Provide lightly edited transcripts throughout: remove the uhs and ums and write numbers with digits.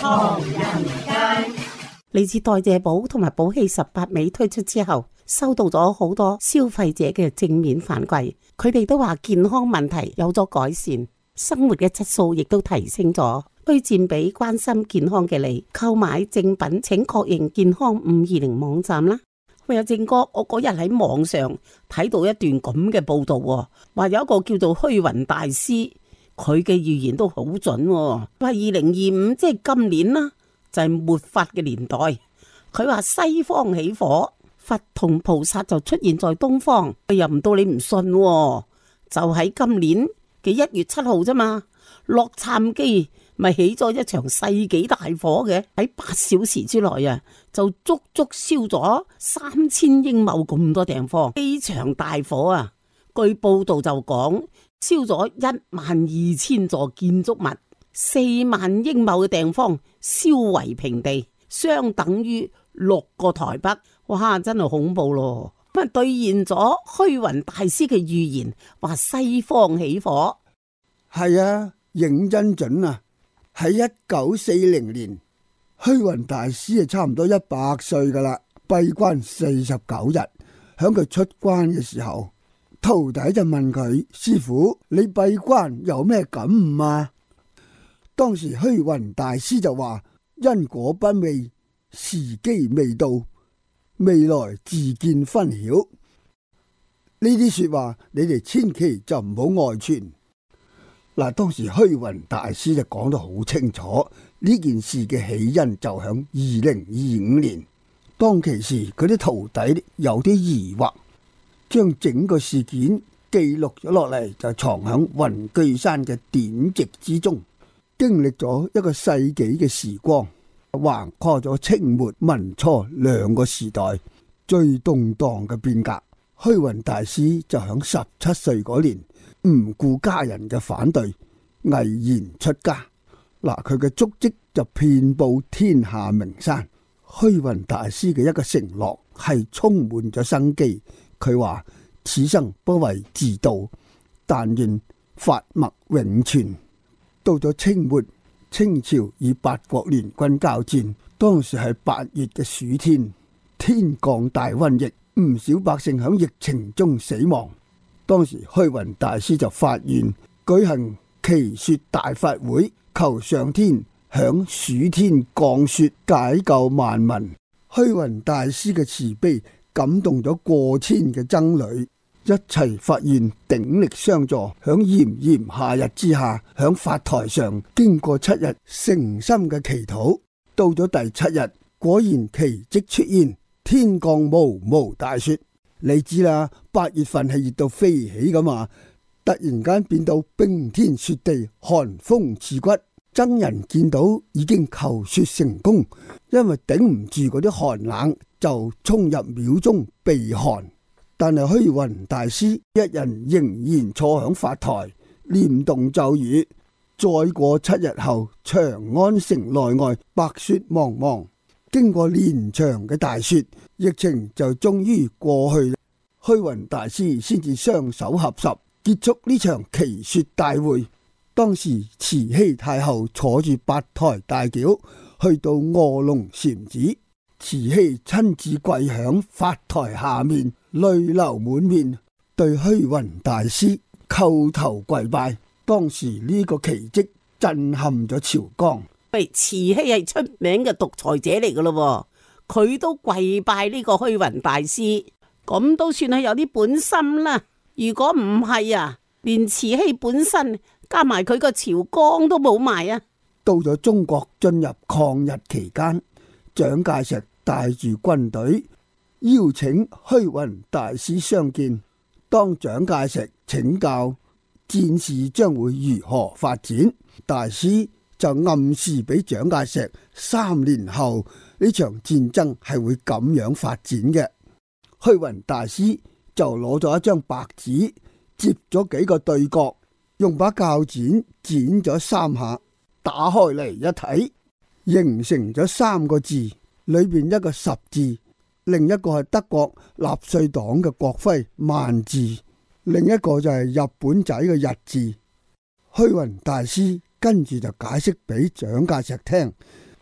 唐人街。 嚟自代謝寶同埋寶氣18味推出之後，收到咗好多消費者嘅正面反饋，佢哋都話健康問題有咗改善，生活嘅質素亦都提升咗。推薦俾關心健康嘅你，購買正品請確認健康520網站啦。喂，阿正哥，我嗰日喺網上睇到一段咁嘅報道，話有一個叫做虛雲大師，佢嘅預言都好準，話2025即係今年啦，就係末法嘅年代。佢話西方起火，佛同菩薩就出現在東方，又唔到你唔信，就喺今年嘅1月7號啫嘛。洛杉磯咪起咗一場世紀大火嘅，喺8小時之內啊，就足足燒咗3000英畝咁多地方。呢場大火啊，據報道就講燒咗12000座建築物，4萬英畝嘅地方燒為平地，相等於6個台北。哇，真係恐怖咯！咁兌現咗虛雲大師嘅預言，話西方起火。 係啊，認真準啊！喺1940年，虛雲大師差唔多100歲噶啦，閉關49日。響佢出關嘅時候，徒弟就問佢：師父，你閉關有咩感悟啊？當時虛雲大師就話：因果不昧，時機未到，未來自見分曉。呢啲說話你哋千祈就唔好外傳。嗱，當時虛雲大師就講得好清楚，呢件事嘅起因就響2025年。當其時佢啲徒弟有啲疑惑，將整個事件記錄咗落嚟，就藏響雲居山嘅典籍之中。經歷咗一個世紀嘅時光，橫跨咗清末民初2個時代最動盪嘅變革。虛雲大師就響17歲嗰年，唔顧家人嘅反對，毅然出家。嗱，佢嘅足跡就遍佈天下名山。虛雲大師嘅一個承諾係充滿咗生機，佢話：此生不為自度，但願法脈永存。到咗清末，清朝與八國聯軍交戰，當時係8月嘅暑天，天降大瘟疫，唔少百姓響疫情中死亡。當時虛雲大師就發願舉行祈雪大法會，求上天響暑天降雪，解救萬民。虛雲大師嘅慈悲感動咗過千嘅僧侶，一齊發願鼎力相助，響炎炎夏日之下，響法台上經過7日誠心嘅祈禱，到咗第7日，果然奇蹟出現，天降毛大雪。你知啦，8月份係熱到飛起咁啊，突然間變到冰天雪地，寒風刺骨。僧人見到已經求雪成功，因為頂唔住嗰啲寒冷，就衝入廟中避寒。但係虛雲大師一人仍然坐響法台，念動咒語。再過7日後，長安城內外白雪茫茫。經過連場嘅大雪，疫情就終於過去。虛雲大師先至雙手合十，結束呢場祈雪大會。當時慈禧太后坐住8台大轎去到臥龍禪寺，慈禧親自跪響法台下面，淚流滿面，對虛雲大師叩頭跪拜。當時呢個奇蹟震撼咗朝綱。 喂，慈禧係出名嘅獨裁者嚟噶咯，佢都跪拜呢個虛雲大師，咁都算係有啲本心啦。如果唔係啊，連慈禧本身加埋佢個朝綱都冇埋啊。 到咗中國進入抗日期間，蔣介石帶住軍隊邀請虛雲大師相見。當蔣介石請教戰事將會如何發展，大師就暗示俾蔣介石3年後呢場戰爭係會咁樣發展嘅。虛雲大師就攞咗一張白紙，接咗幾個對角，用把鉸剪剪咗3下，打開嚟一睇，形成咗3個字，裏邊一個10字，另一個係德國納粹黨嘅國徽萬字，另一個就係日本仔嘅日字。虛雲大師跟住就解釋俾蔣介石聽，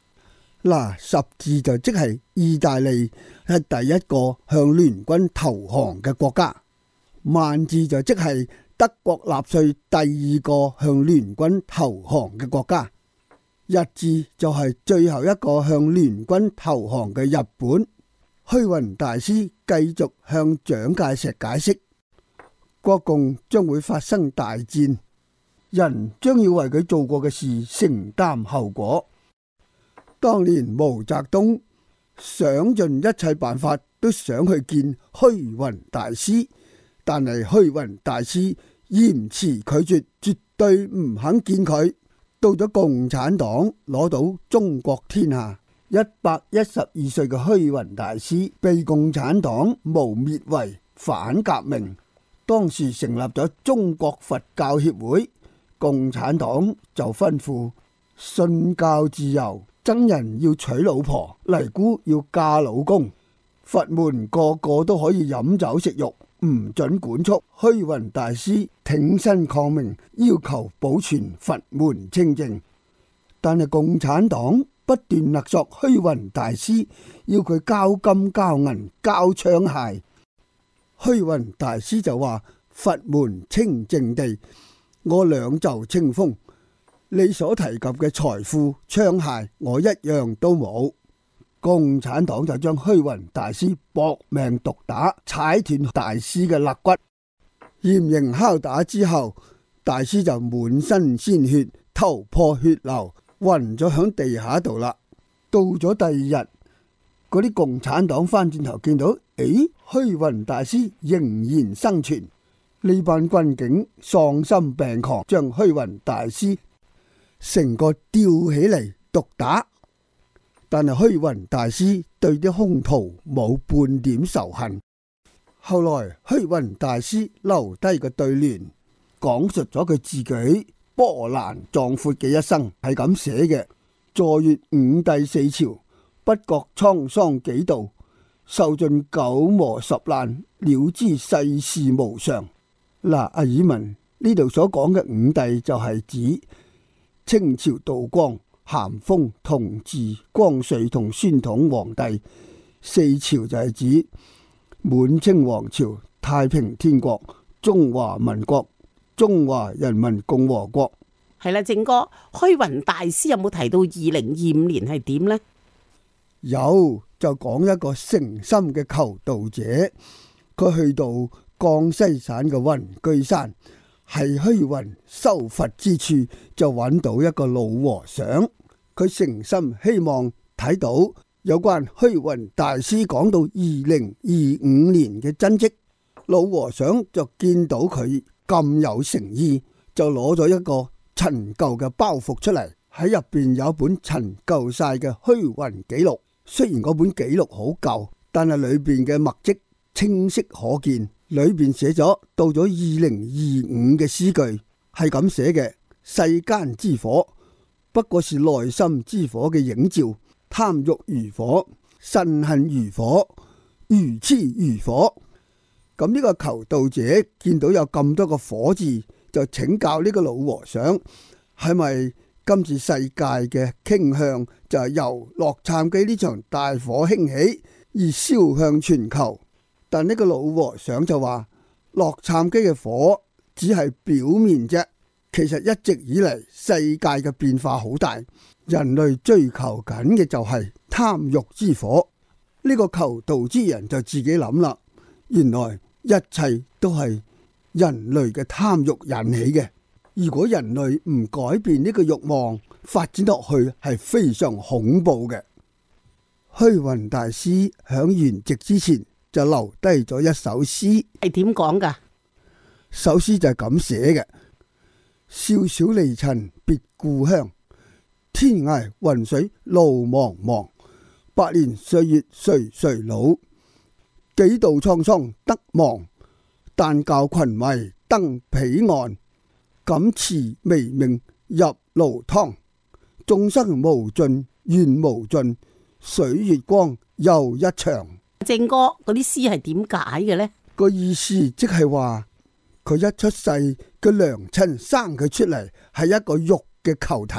嗱，十字就即係意大利係第一個向聯軍投降嘅國家，萬字就即係德國納粹第二個向聯軍投降嘅國家，日字就係最後一個向聯軍投降嘅日本。虛雲大師繼續向蔣介石解釋，國共將會發生大戰，人將要為佢做過嘅事承擔後果。當年毛澤東想盡一切辦法都想去見虛雲大師，但係虛雲大師嚴詞拒絕，絕對唔肯見佢。到咗共產黨攞到中國天下，112歲嘅虛雲大師被共產黨誣衊為反革命，當時成立咗中國佛教協會，共產黨就吩咐信教自由，僧人要娶老婆，尼姑要嫁老公，佛門個個都可以飲酒食肉，唔准管束。虛雲大師挺身抗命，要求保存佛門清淨，但係共產黨不斷勒索虛雲大師，要佢交金交銀交槍械。虛雲大師就話：佛門清淨地，我兩袖清風，你所提及嘅財富槍械，我一樣都冇。共產黨就將虛雲大師搏命毒打，踩斷大師嘅肋骨。嚴刑拷打之後，大師就滿身鮮血，頭破血流，暈咗響地下度啦。到咗第二日，嗰啲共產黨翻轉頭見到，誒，虛雲大師仍然生存。呢班軍警喪心病狂，將虛雲大師成個吊起嚟毒打。但係虛雲大師對啲兇徒冇半點仇恨。後來虛雲大師留低個對聯，講述咗佢自己波瀾壯闊嘅一生，係咁寫嘅：坐閱五帝四朝，不覺滄桑幾度，受盡九磨十難，了知世事無常。嗱，阿爾文呢度所講嘅五帝就係指清朝道光、咸豐、同治、光緒同宣統皇帝，四朝就係指滿清皇朝、太平天國、中華民國、中華人民共和國。 係啦，正哥，虛雲大師有冇提到2025年係點呢？ 有，就講一個誠心嘅求道者，佢去到江西省嘅雲居山，係虛雲修佛之處，就揾到一個老和尚。佢誠心希望睇到有關虛雲大師講到2025年嘅真跡。老和尚就見到佢咁有誠意，就攞咗一個陳舊嘅包袱出嚟，喺入邊有一本陳舊晒嘅虛雲記錄。雖然嗰本記錄好舊，但係裏邊嘅墨跡清晰可見。裏邊寫咗到咗2025嘅詩句，係咁寫嘅：世間之火不過是內心之火嘅映照，貪欲如火，憤恨如火，愚痴如火。咁呢個求道者見到有咁多個火字，就請教呢個老和尚，係咪今次世界嘅傾向就係由洛杉磯呢場大火興起而燒向全球？但呢個老和尚就話，洛杉磯嘅火只係表面啫。其實一直以嚟世界嘅變化好大，人類追求緊嘅就係貪欲之火。呢個求道之人就自己諗啦，原來一切都係人類嘅貪欲引起嘅。如果人類唔改變呢個欲望，發展落去係非常恐怖嘅。虛雲大師響圓寂之前就留低咗一首詩， 係點講噶？ 首詩就係咁寫嘅：少小離塵別故鄉，天涯雲水路茫茫。百年歲月垂垂老，幾度滄桑得忘。但教群迷登彼岸，感持微命入爐湯。眾生無盡願無盡，水月光又一場。 正哥，嗰啲詩係點解嘅呢？ 個意思即係話，佢一出世，佢娘親生佢出嚟係一個肉嘅球體，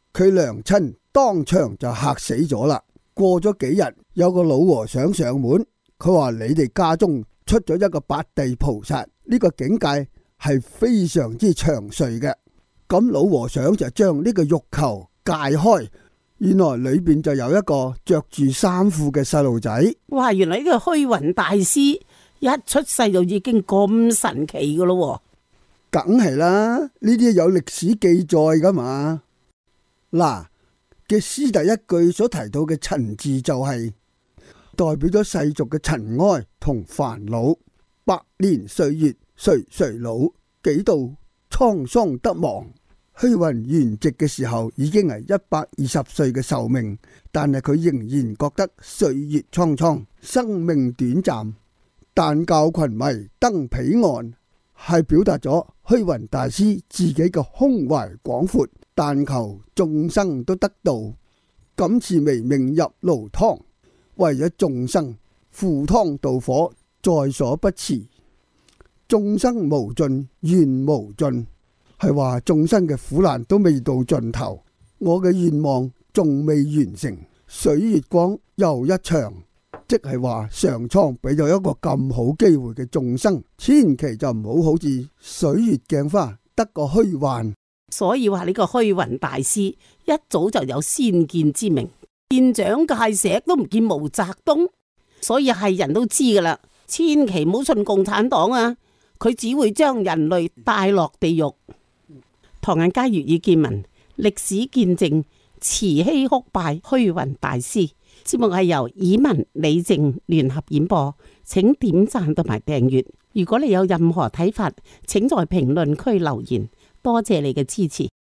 佢娘親當場就嚇死咗啦。過咗幾日，有個老和尚上門，佢話你哋家中出咗一個八地菩薩，呢個境界係非常之長壽嘅。咁老和尚就將呢個玉球解開，原來裏邊就有一個着住衫褲嘅細路仔。 哇！原來呢個虛雲大師一出世就已經咁神奇噶咯。 梗係啦，呢啲有歷史記載噶嘛。嗱嘅詩第一句所提到嘅塵字就係代表咗世俗嘅塵埃同煩惱。百年歲月垂垂老，幾度滄桑得忘。虛雲圓寂嘅時候已經係120歲嘅壽命，但係佢仍然覺得歲月蒼蒼，生命短暫。但教群迷登彼岸，係表達咗虛雲大師自己嘅胸懷廣闊，但求眾生都得道。今次微命入爐湯，為咗眾生赴湯蹈火，在所不辭。眾生無盡，願無盡，係話眾生嘅苦難都未到盡頭，我嘅願望仲未完成。水月光又一場，即係話上蒼俾咗一個咁好機會嘅眾生，千祈就唔好好似水月鏡花得個虛幻。 所以話呢個虛雲大師一早就有先見之明，見蔣介石都唔見毛澤東，所以係人都知噶啦，千祈唔好信共產黨啊！佢只會將人類帶落地獄。唐人街粵語見聞，歷史見證慈禧哭拜虛雲大師。節目係由以文、李靜聯合演播，請點讚同埋訂閱。如果你有任何睇法，請在評論區留言。多謝你嘅支持。